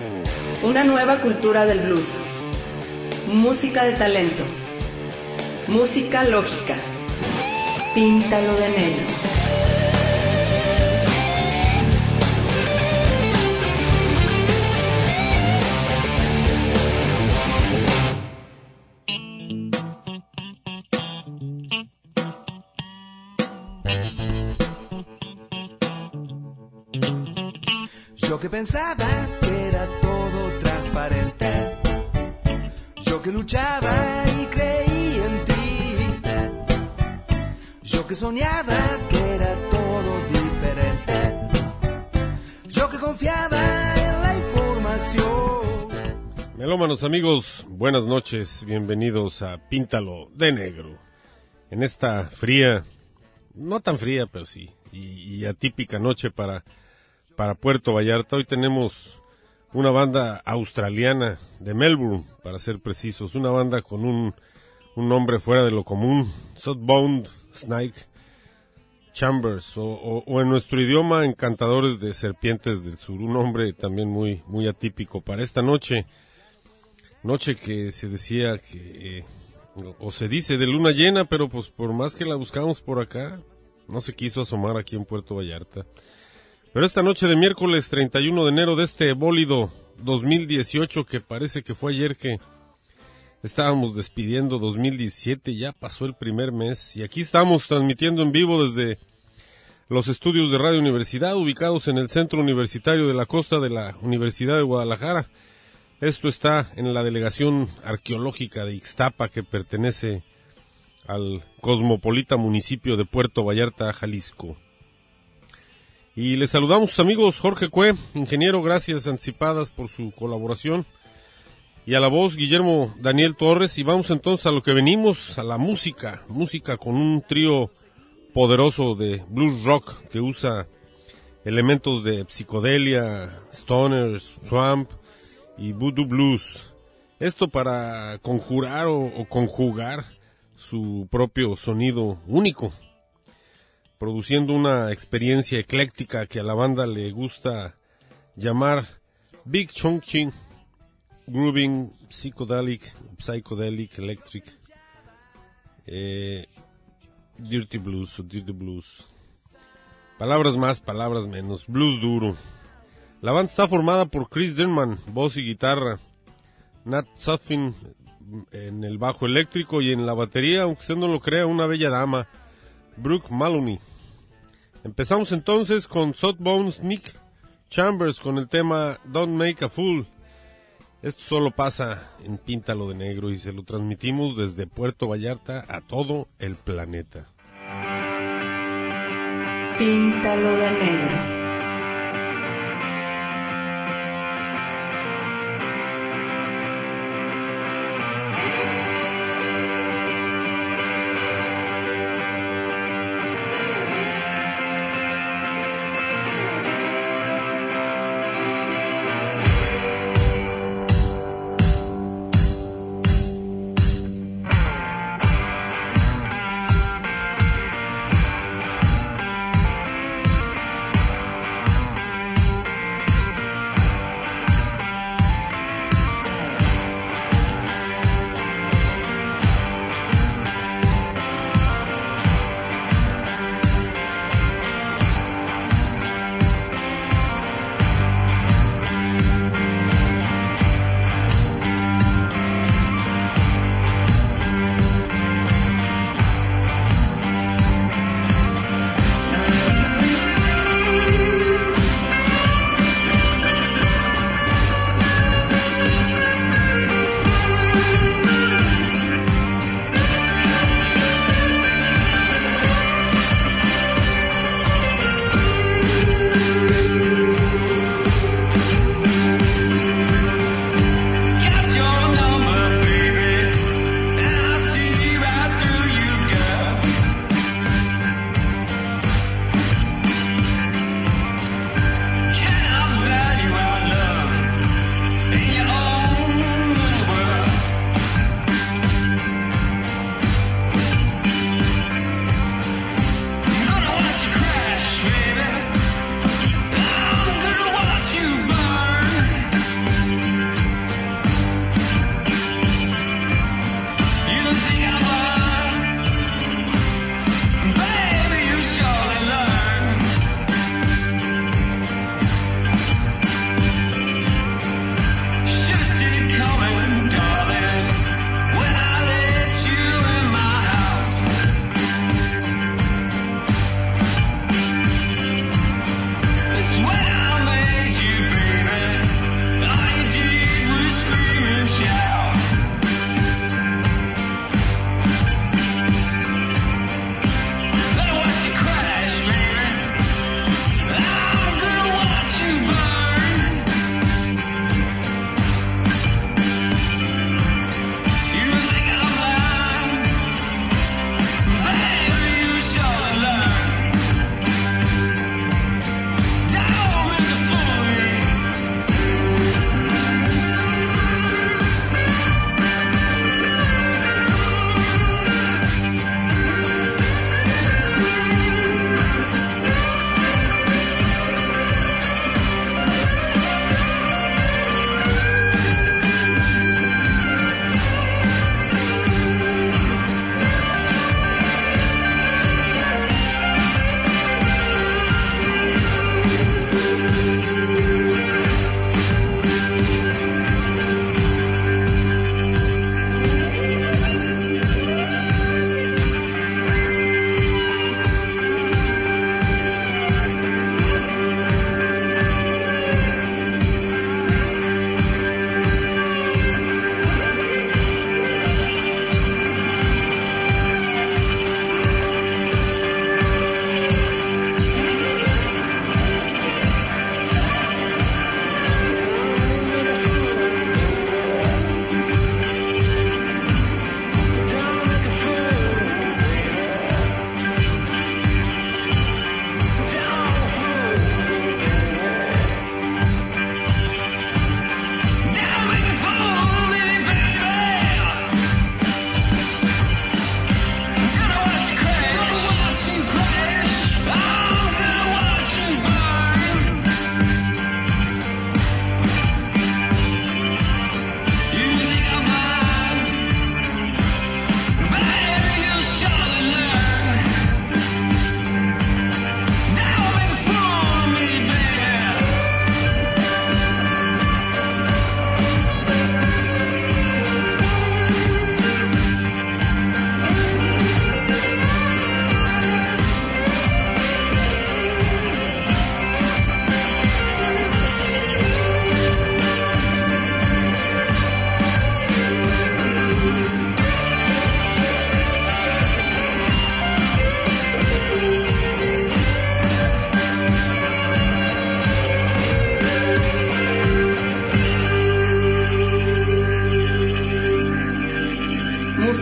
Una nueva cultura del blues. Música de talento. Música lógica. Píntalo de negro. Yo que pensaba que era todo transparente, yo que luchaba y creía en ti, yo que soñaba que era todo diferente, yo que confiaba en la información. Melómanos amigos, buenas noches, bienvenidos a Píntalo de Negro. En esta fría, no tan fría, pero sí, y atípica noche para Puerto Vallarta. Hoy tenemos una banda australiana de Melbourne, para ser precisos, una banda con un nombre fuera de lo común, Southbound Snake Chambers, o en nuestro idioma, Encantadores de Serpientes del Sur, un nombre también muy atípico para esta noche que se decía que, o se dice de luna llena, pero pues por más que la buscamos por acá, no se quiso asomar aquí en Puerto Vallarta. Pero esta noche de miércoles 31 de enero de este bólido 2018, que parece que fue ayer que estábamos despidiendo 2017, ya pasó el primer mes, y aquí estamos transmitiendo en vivo desde los estudios de Radio Universidad, ubicados en el Centro Universitario de la Costa de la Universidad de Guadalajara. Esto está en la Delegación Arqueológica de Ixtapa, que pertenece al cosmopolita municipio de Puerto Vallarta, Jalisco. Y les saludamos, amigos, Jorge Cue, ingeniero, gracias anticipadas por su colaboración, y a la voz Guillermo Daniel Torres, y vamos entonces a lo que venimos, a la música con un trío poderoso de blues rock que usa elementos de psicodelia, stoners, swamp y voodoo blues. Esto para conjurar o conjugar su propio sonido único, produciendo una experiencia ecléctica que a la banda le gusta llamar Big Chunky Grooving Psychedelic Electric Dirty Blues o Dirty Blues. Palabras más, palabras menos, blues duro. La banda está formada por Chris Denman, voz y guitarra, Nat Sutphin en el bajo eléctrico, y en la batería, aunque usted no lo crea, una bella dama, Brooke Maloney. Empezamos entonces con Southbound Snake Chambers con el tema Don't Make a Fool. Esto solo pasa en Píntalo de Negro y se lo transmitimos desde Puerto Vallarta a todo el planeta. Píntalo de negro.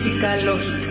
Música lógica.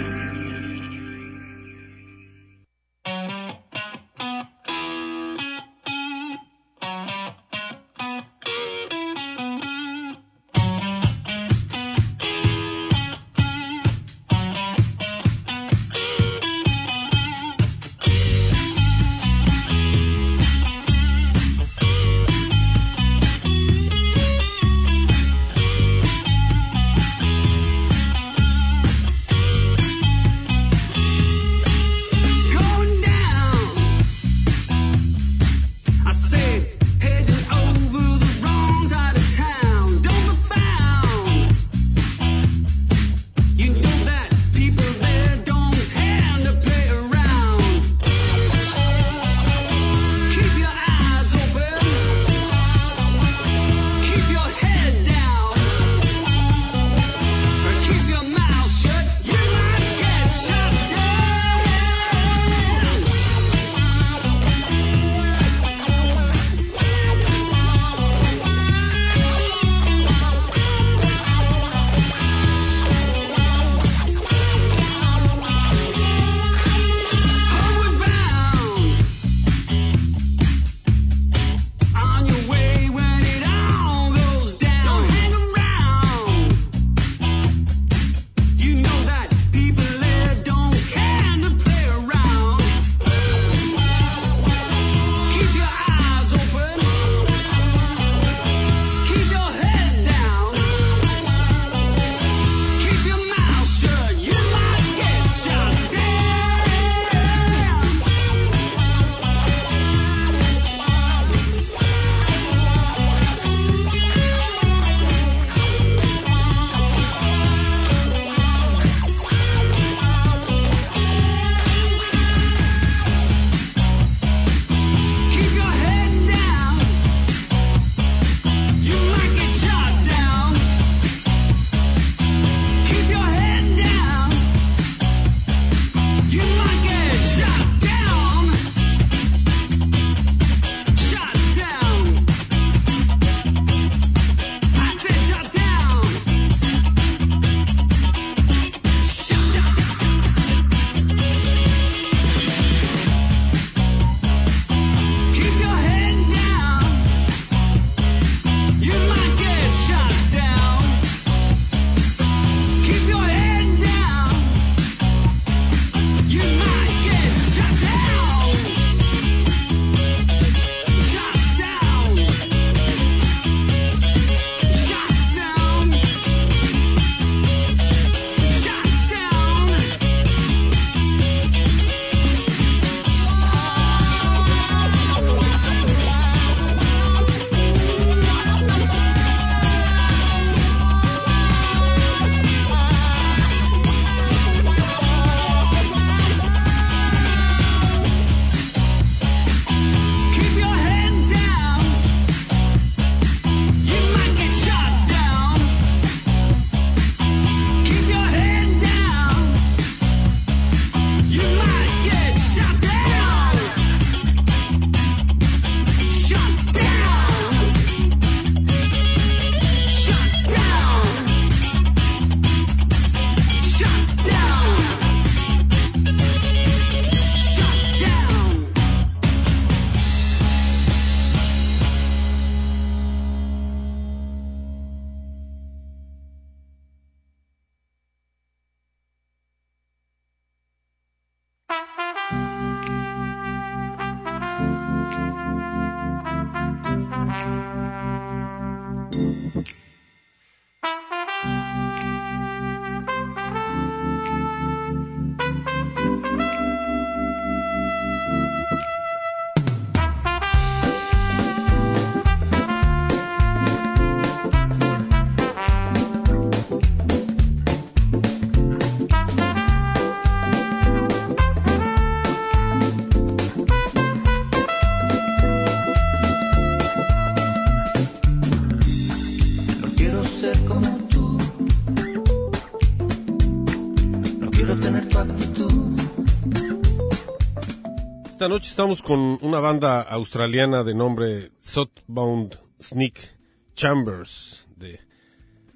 Esta noche estamos con una banda australiana de nombre Southbound Sneak Chambers de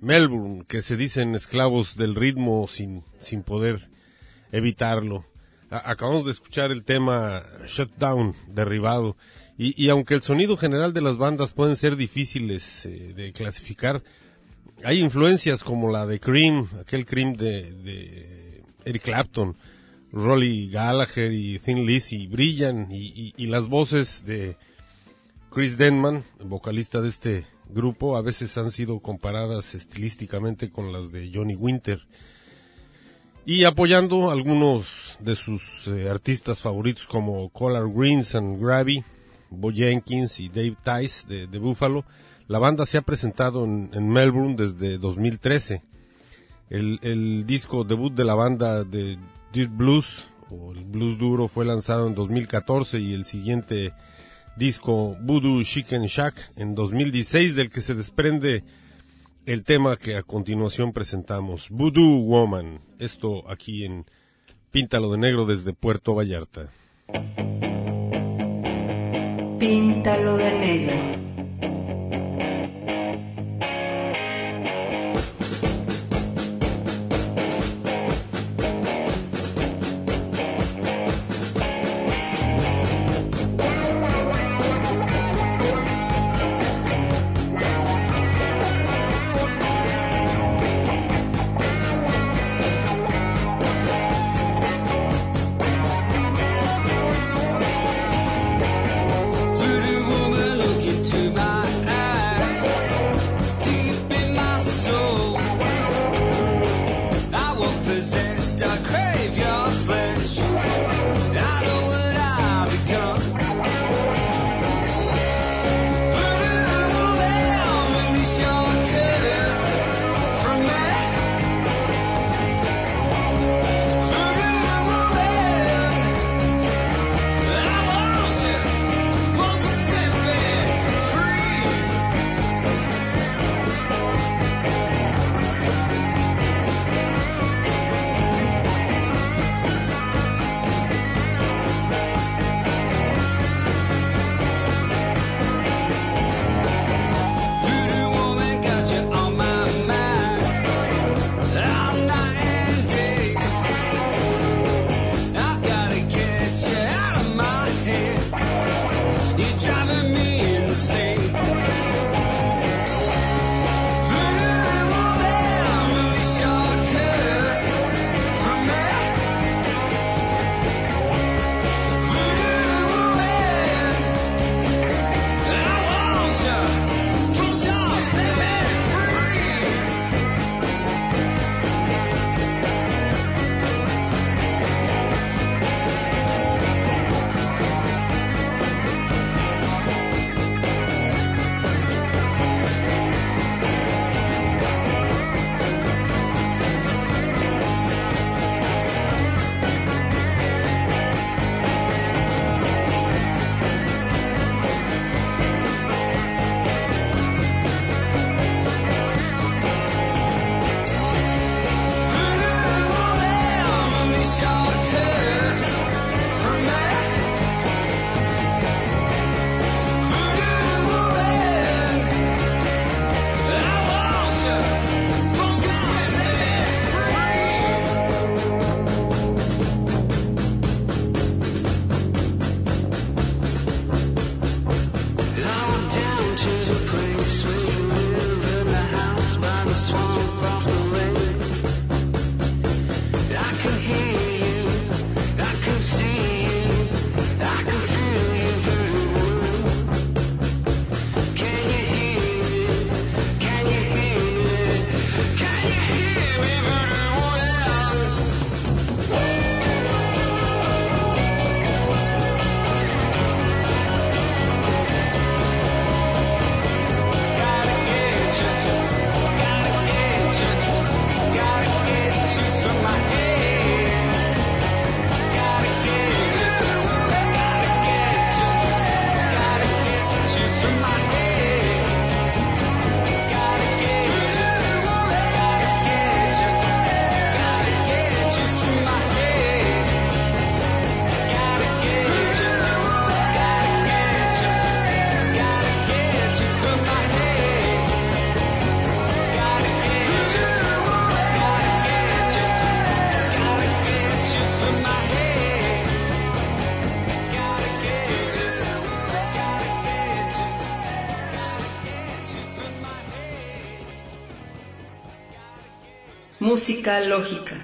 Melbourne, que se dicen esclavos del ritmo sin poder evitarlo. Acabamos de escuchar el tema Shutdown, Derribado, y aunque el sonido general de las bandas pueden ser difíciles de clasificar, hay influencias como la de Cream, aquel Cream de Eric Clapton, Rolly Gallagher y Thin Lizzy brillan, y las voces de Chris Denman, vocalista de este grupo, a veces han sido comparadas estilísticamente con las de Johnny Winter, y apoyando algunos de sus artistas favoritos como Collard Greens and Gravy, Bo Jenkins y Dave Tice de Buffalo. La banda se ha presentado en Melbourne desde 2013. El disco debut de la banda de Dirt Blues, o el blues duro, fue lanzado en 2014, y el siguiente disco, Voodoo Chicken Shack, en 2016, del que se desprende el tema que a continuación presentamos, Voodoo Woman. Esto aquí en Píntalo de Negro desde Puerto Vallarta. Píntalo de negro. Voodoo woman, look into Música lógica.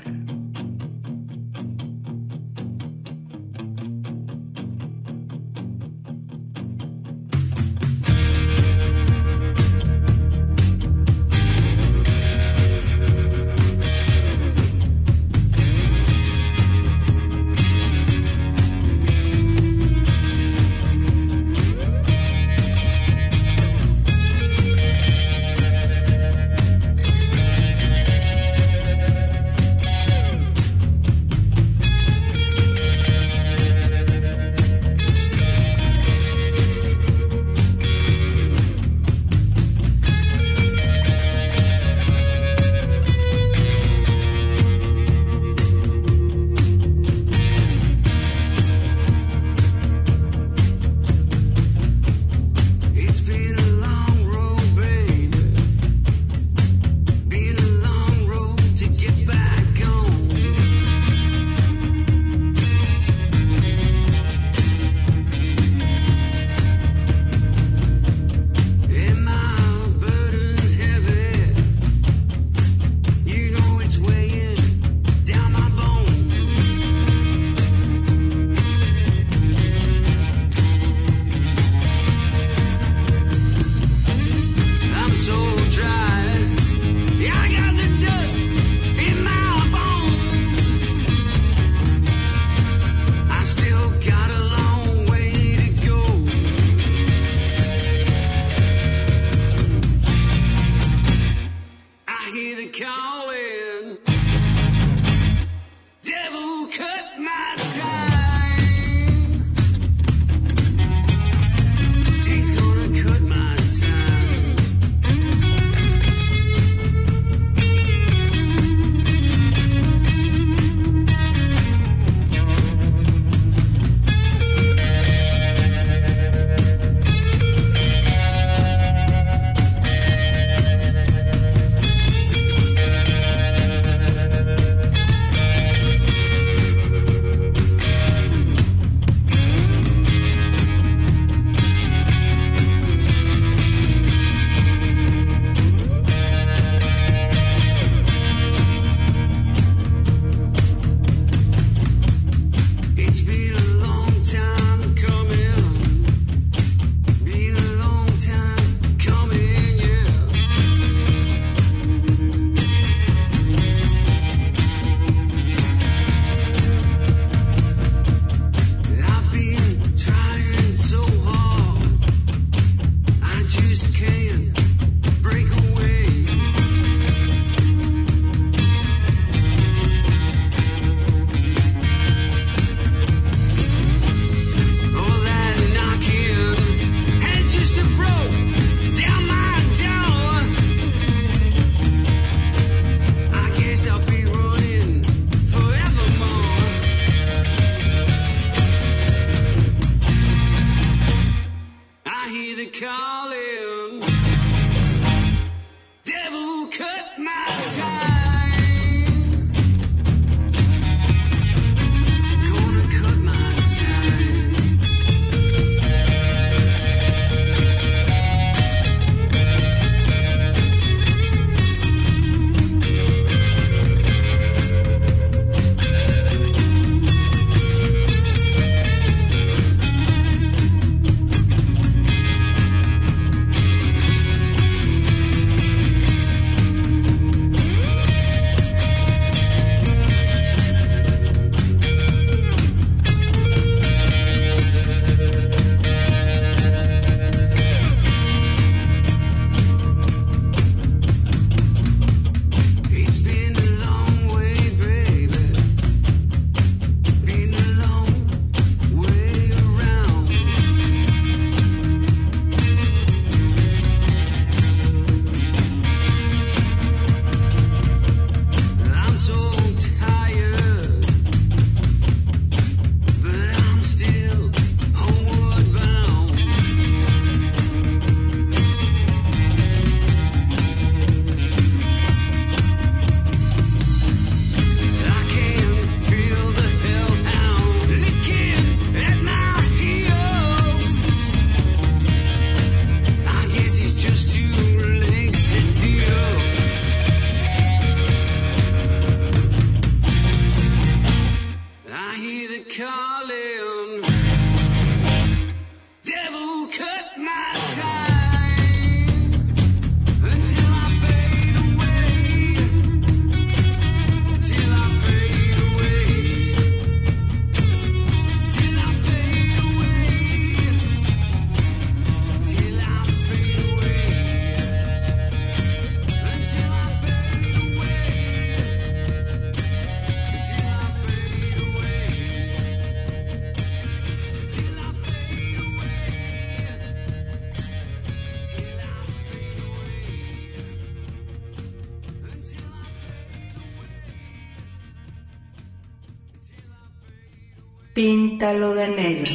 Píntalo de negro.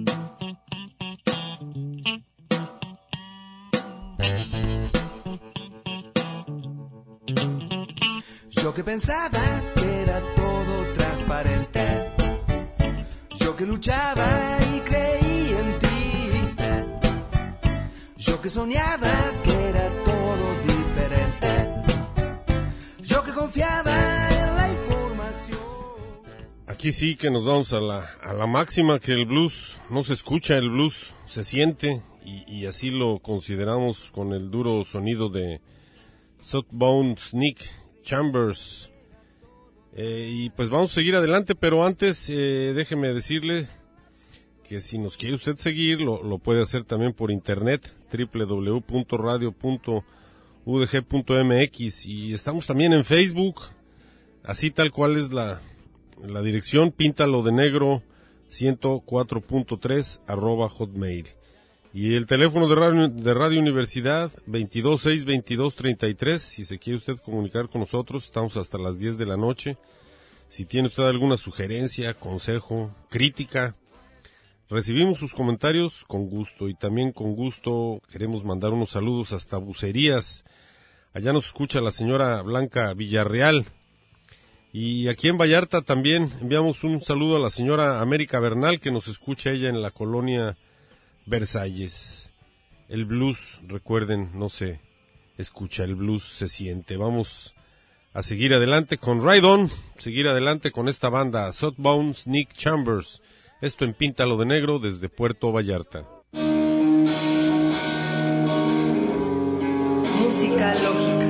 Yo que pensaba que era todo transparente, yo que luchaba y creía en ti, yo que soñaba que era todo diferente, yo que confiaba en la información. Aquí sí que nos vamos a la máxima, que el blues no se escucha, el blues se siente, y así lo consideramos con el duro sonido de Sawtone Sneak Chambers. Y pues vamos a seguir adelante, pero antes déjeme decirle que si nos quiere usted seguir, lo puede hacer también por internet, www.radio.udg.mx, y estamos también en Facebook, así tal cual es la dirección, Píntalo de Negro 104.3 @hotmail. Y el teléfono de Radio Universidad, 226-2233, si se quiere usted comunicar con nosotros, estamos hasta las 10 de la noche. Si tiene usted alguna sugerencia, consejo, crítica, recibimos sus comentarios con gusto, y también con gusto queremos mandar unos saludos hasta Bucerías. Allá nos escucha la señora Blanca Villarreal. Y aquí en Vallarta también enviamos un saludo a la señora América Bernal, que nos escucha ella en la colonia Versalles. El blues, recuerden, no se escucha, el blues se siente. Vamos a seguir adelante con Ride On, seguir adelante con esta banda, Sawtone Sneak Chambers. Esto en Píntalo de Negro desde Puerto Vallarta. Música lógica.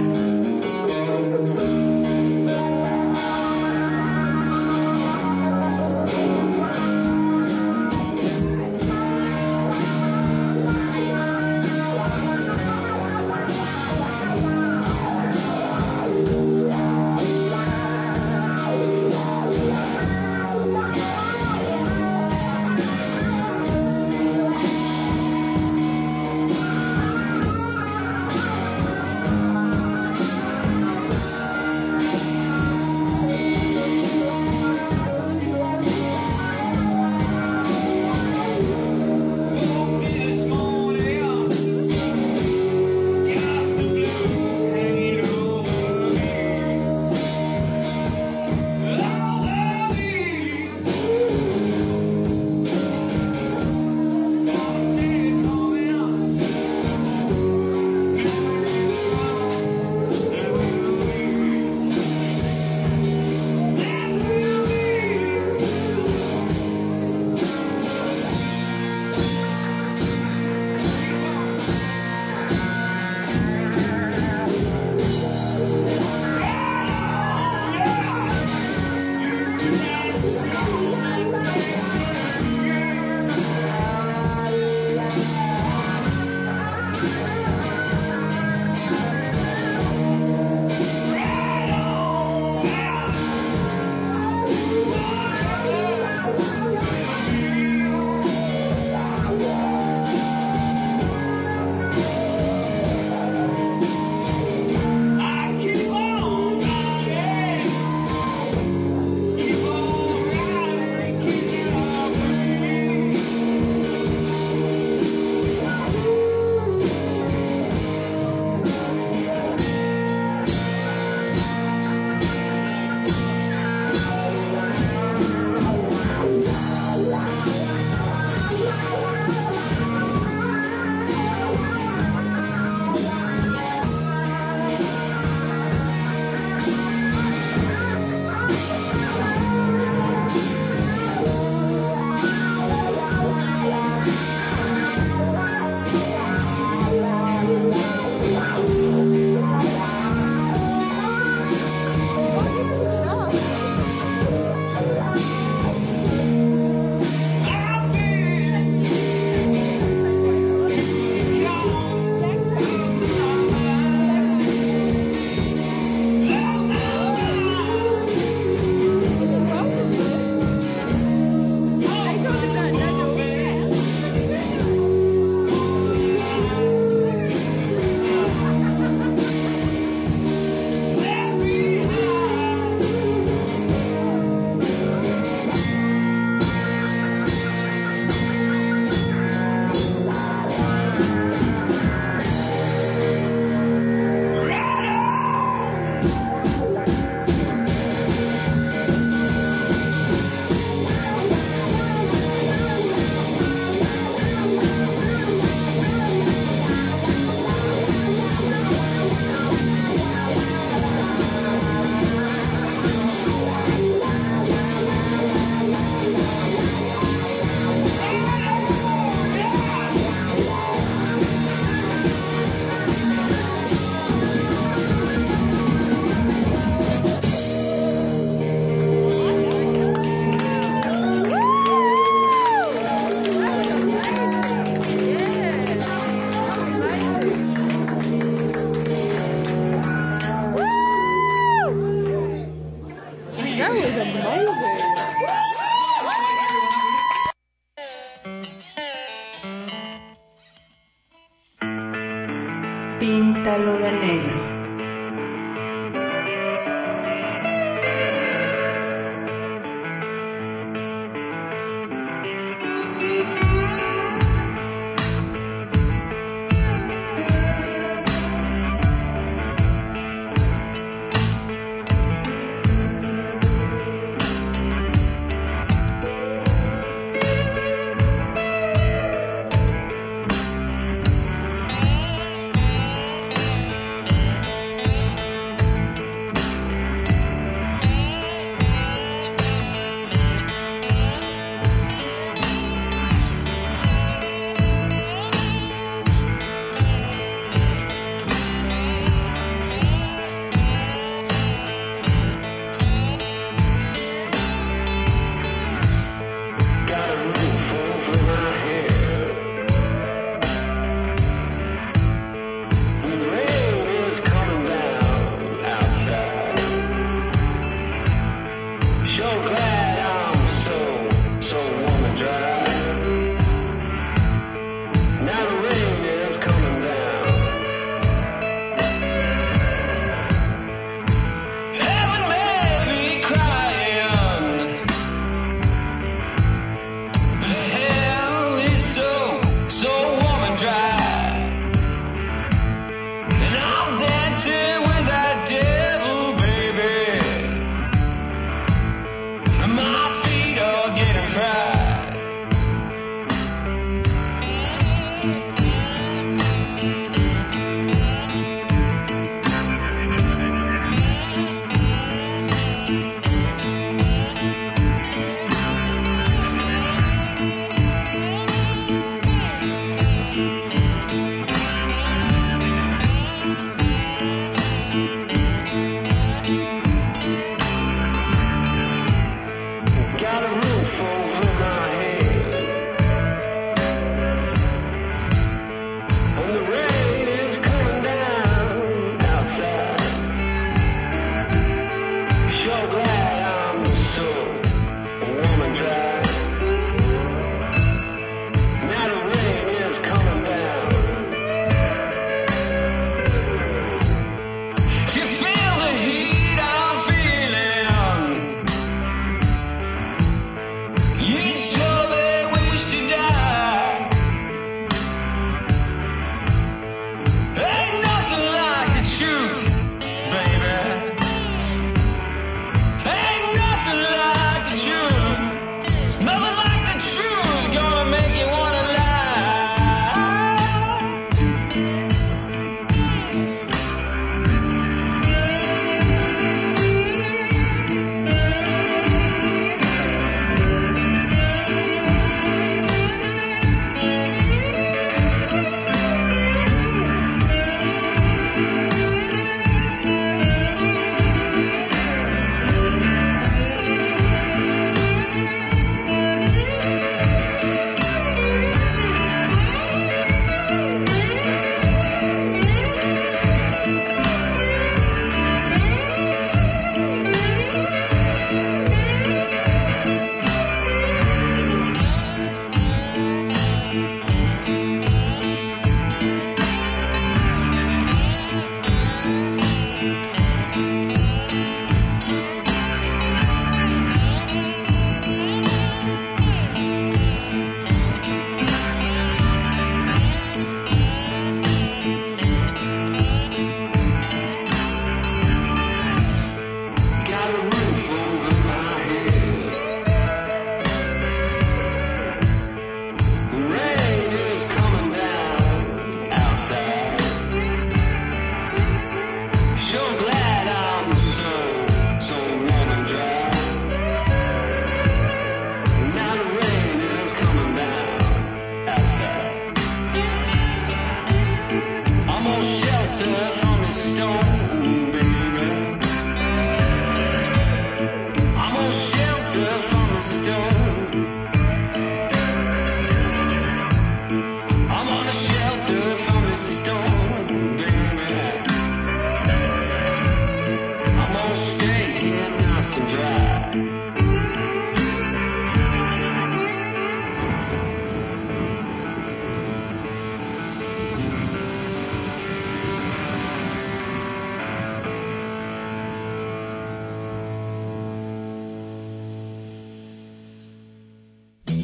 es amazing. Píntalo de negro.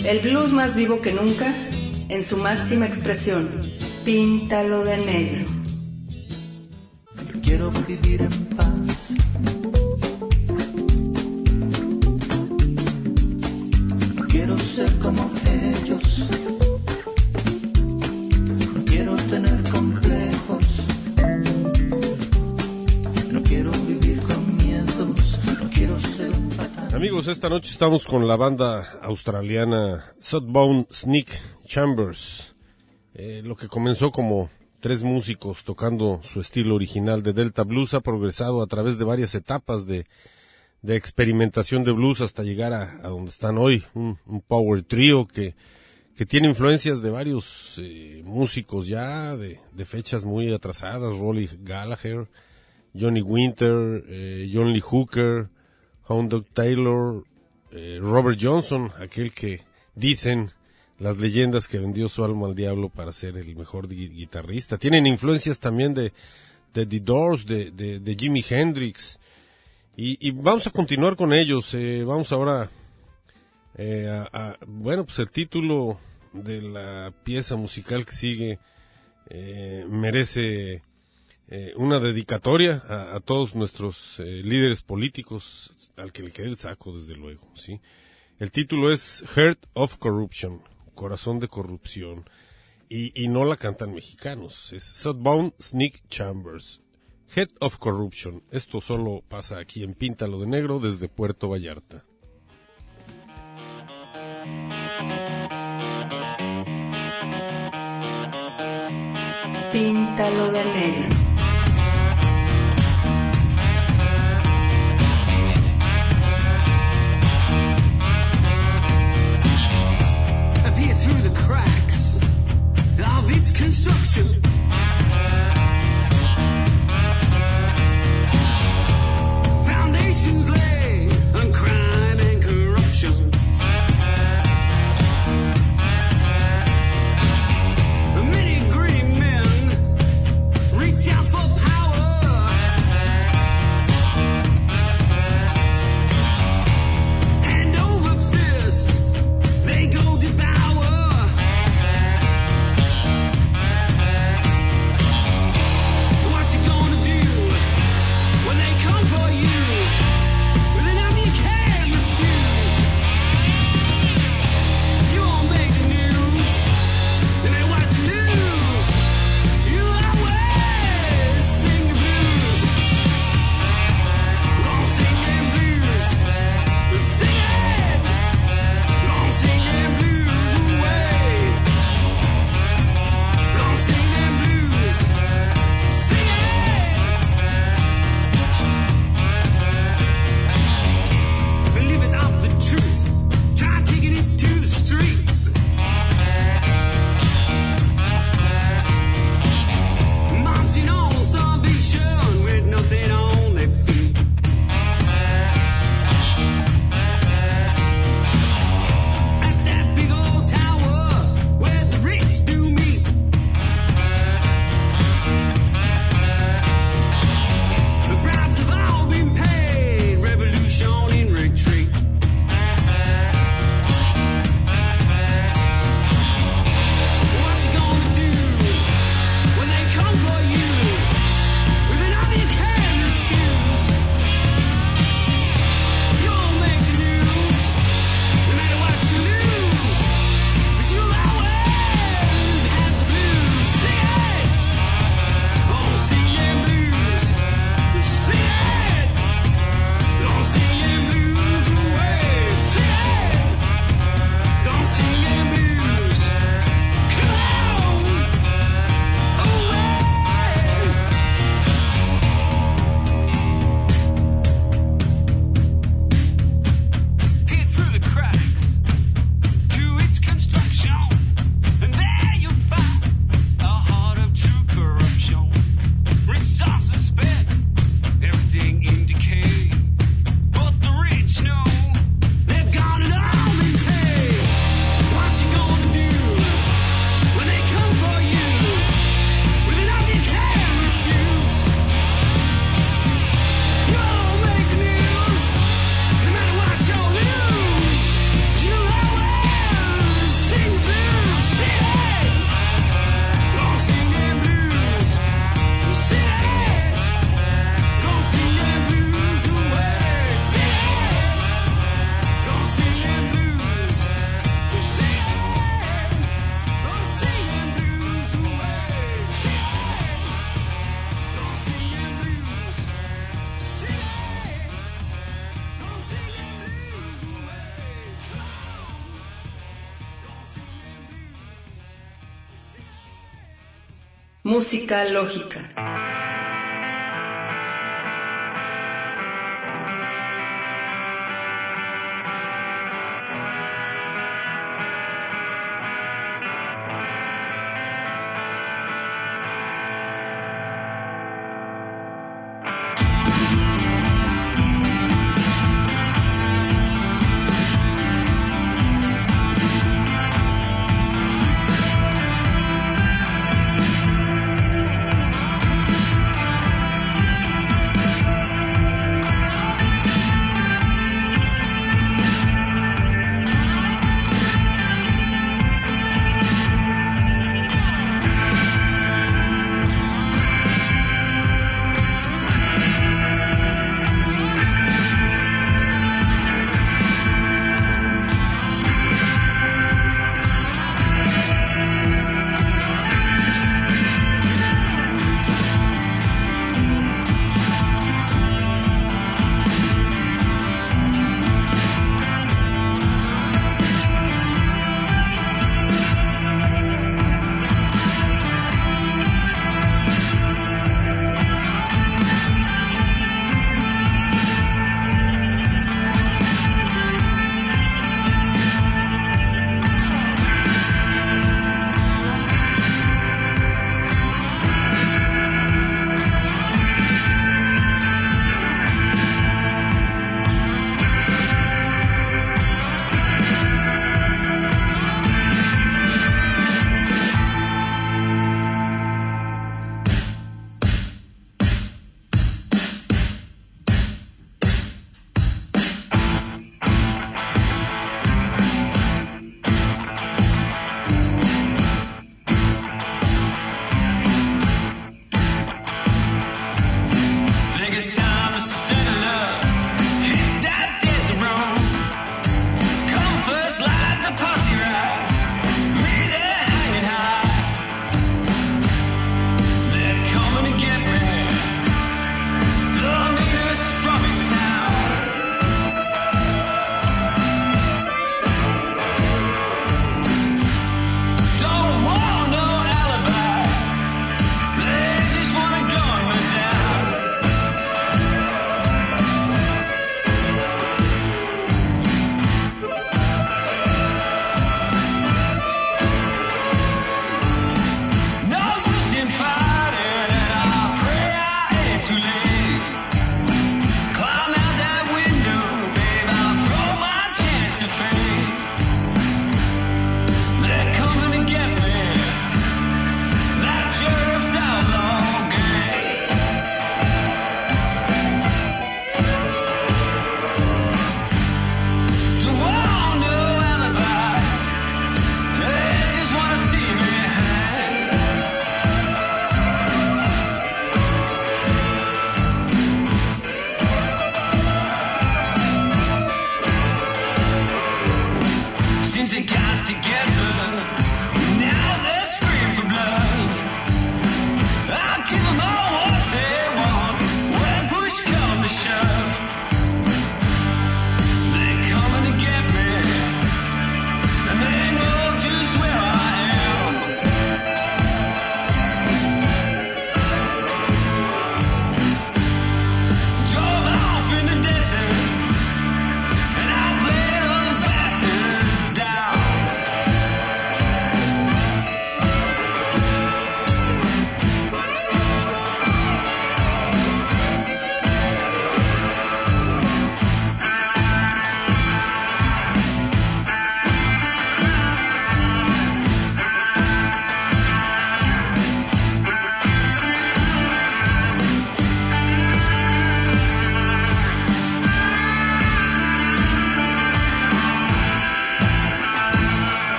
El blues más vivo que nunca, en su máxima expresión. Píntalo de negro. Yo quiero vivir en paz. No quiero ser como ellos. No quiero tener complejos. No quiero vivir con miedos. No quiero ser un patán. Amigos, esta noche estamos con la banda australiana Sudbound Sneak Chambers. Lo que comenzó como 3 músicos tocando su estilo original de Delta Blues ha progresado a través de varias etapas de experimentación de blues hasta llegar a donde están hoy, un power trio que tiene influencias de varios músicos ya de fechas muy atrasadas: Rolly Gallagher, Johnny Winter, John Lee Hooker, Hound Dog Taylor, Robert Johnson, aquel que dicen las leyendas que vendió su alma al diablo para ser el mejor guitarrista. Tienen influencias también de The Doors, de Jimi Hendrix, y vamos a continuar con ellos. Vamos ahora bueno, pues el título de la pieza musical que sigue merece una dedicatoria a todos nuestros líderes políticos, al que le quede el saco, desde luego, ¿sí? El título es Heart of Corruption, Corazón de Corrupción, y no la cantan mexicanos, es Sudbound Sneak Chambers, Head of Corruption. Esto solo pasa aquí en Píntalo de Negro desde Puerto Vallarta. Píntalo de negro. Through the cracks of its construction, foundations lay on crime and corruption. Many greedy men reach Música lógica.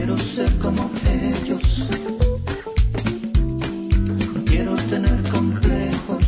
quiero ser como ellos. No quiero tener complejos.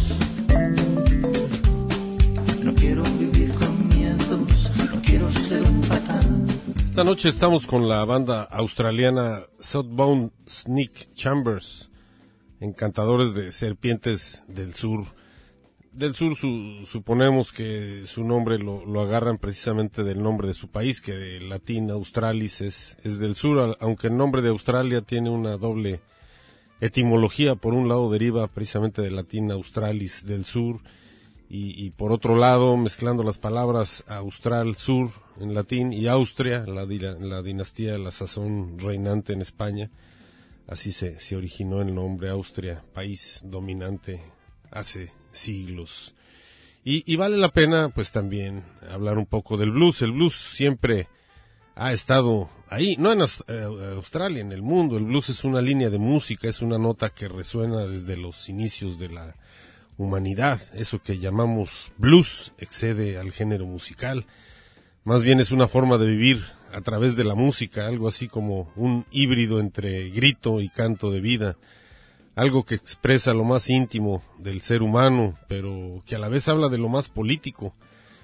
No quiero vivir con miedos. No quiero ser un patán. Esta noche estamos con la banda australiana Southbound Sneak Chambers, encantadores de serpientes del sur. Del sur suponemos que su nombre lo agarran precisamente del nombre de su país, que de latín Australis es del sur, aunque el nombre de Australia tiene una doble etimología. Por un lado deriva precisamente del latín Australis, del sur, y por otro lado, mezclando las palabras austral, sur, en latín, y Austria, la dinastía, la sazón reinante en España, así se originó el nombre Austria, país dominante hace siglos. Y vale la pena pues también hablar un poco del blues. El blues siempre ha estado ahí, no en Australia, en el mundo. El blues es una línea de música, es una nota que resuena desde los inicios de la humanidad. Eso que llamamos blues excede al género musical. Más bien es una forma de vivir a través de la música, algo así como un híbrido entre grito y canto de vida. Algo que expresa lo más íntimo del ser humano, pero que a la vez habla de lo más político.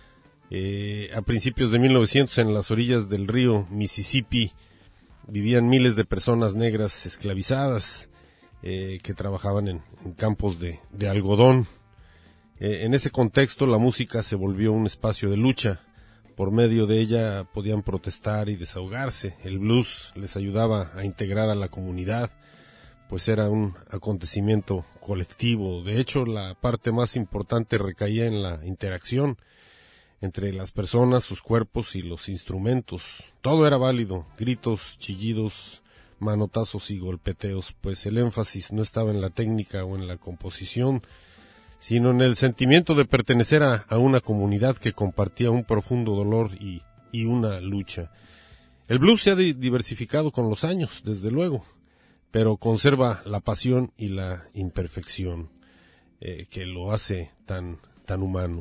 A principios de 1900, en las orillas del río Mississippi, vivían miles de personas negras esclavizadas que trabajaban en campos de algodón. En ese contexto, la música se volvió un espacio de lucha. Por medio de ella podían protestar y desahogarse. El blues les ayudaba a integrar a la comunidad, pues era un acontecimiento colectivo. De hecho, la parte más importante recaía en la interacción entre las personas, sus cuerpos y los instrumentos. Todo era válido, gritos, chillidos, manotazos y golpeteos, pues el énfasis no estaba en la técnica o en la composición, sino en el sentimiento de pertenecer a una comunidad que compartía un profundo dolor y una lucha. El blues se ha diversificado con los años, desde luego, pero conserva la pasión y la imperfección que lo hace tan humano.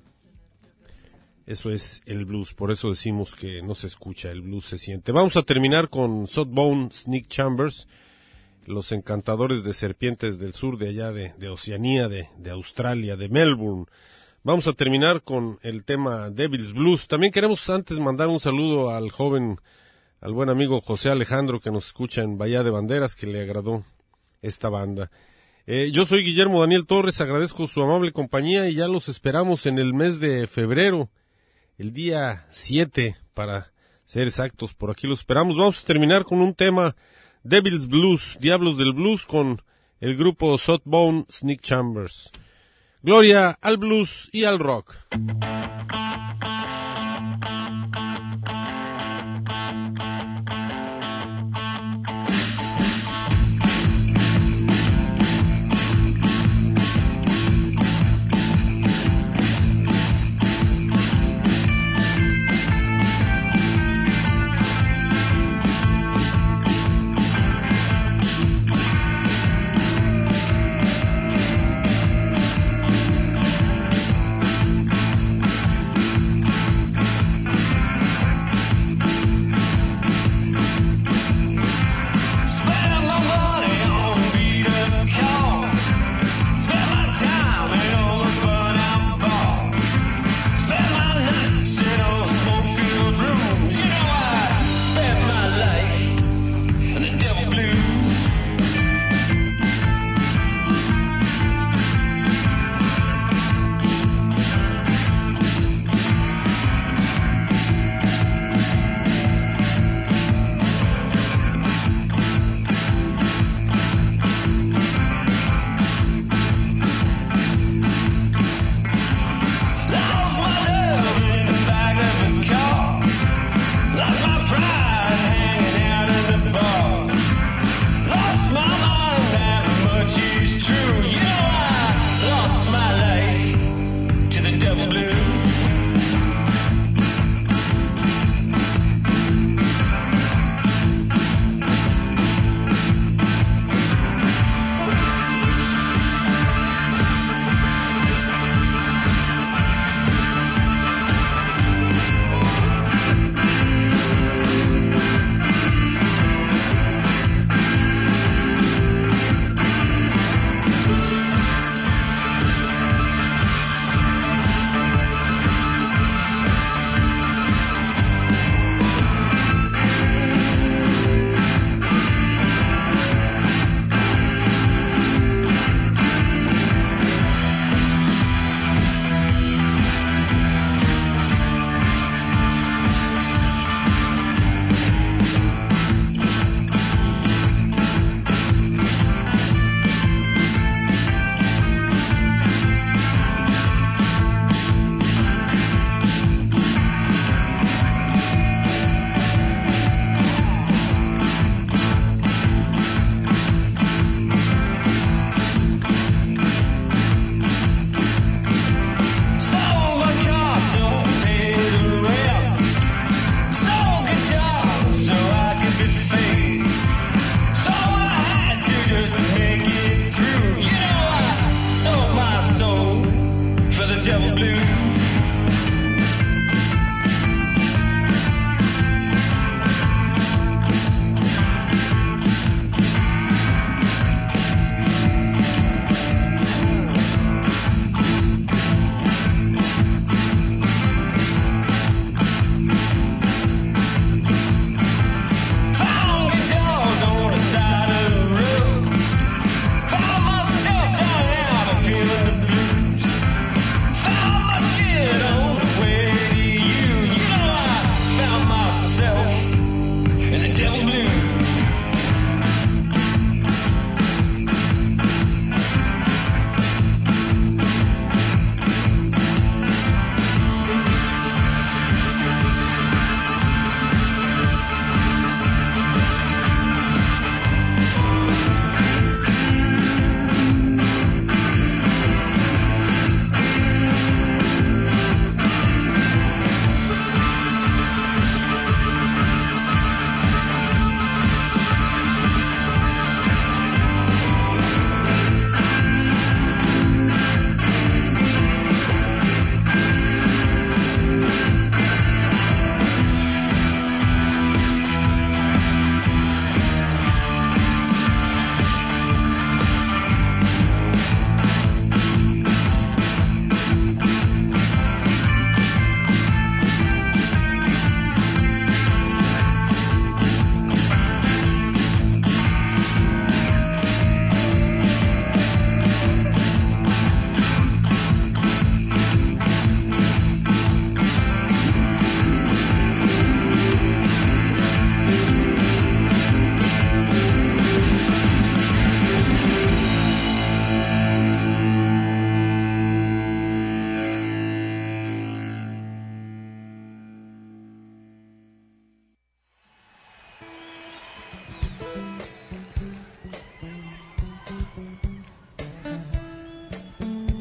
Eso es el blues, por eso decimos que no se escucha, el blues se siente. Vamos a terminar con Southbound Sneak Chambers, los encantadores de serpientes del sur, de allá de Oceanía, de Australia, de Melbourne. Vamos a terminar con el tema Devil's Blues. También queremos antes mandar un saludo al buen amigo José Alejandro, que nos escucha en Bahía de Banderas, que le agradó esta banda. Yo soy Guillermo Daniel Torres, agradezco su amable compañía y ya los esperamos en el mes de febrero, el día 7, para ser exactos, por aquí los esperamos. Vamos a terminar con un tema, Devil's Blues, Diablos del Blues, con el grupo Southbound Sneak Chambers. Gloria al blues y al rock.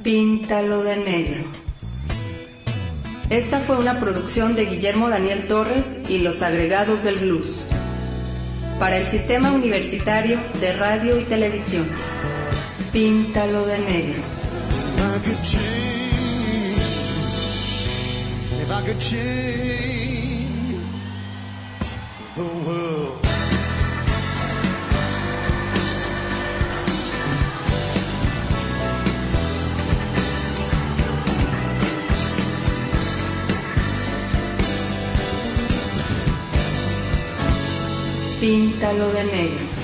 Píntalo de negro. Esta fue una producción de Guillermo Daniel Torres y los agregados del blues para el Sistema Universitario de Radio y Televisión. Píntalo de negro. If I could change the world. Píntalo de negro.